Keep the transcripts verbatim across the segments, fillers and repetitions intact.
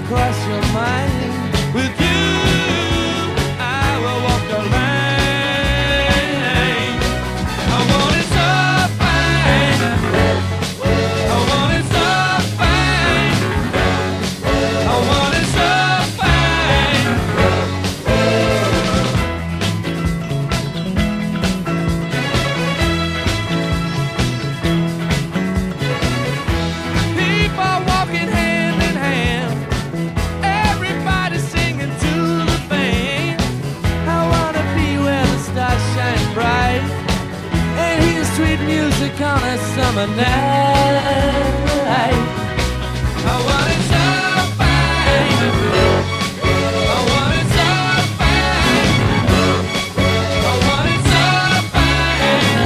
cross your mind. With you, I will walk the line. I want it so fine. I want it so fine. I want it so fine. People walking hand in hand, everybody singing to the band. I wanna be where the stars shine bright and hear sweet music on a summer night. I want it so fine. I want it so fine. I want it so fine.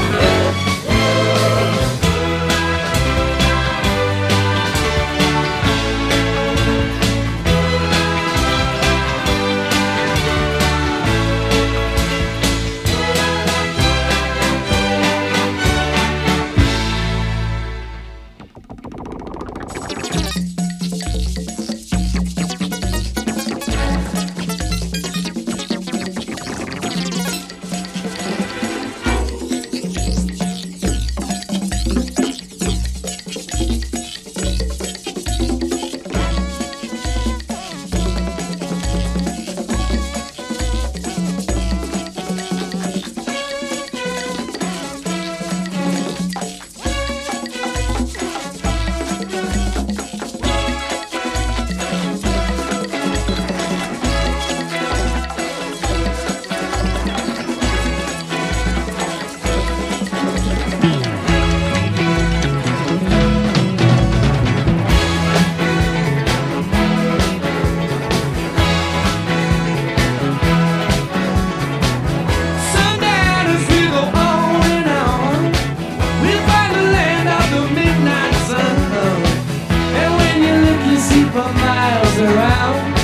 Sundown as we go on and on, we find the land of the midnight sun. And when you look, you see for miles around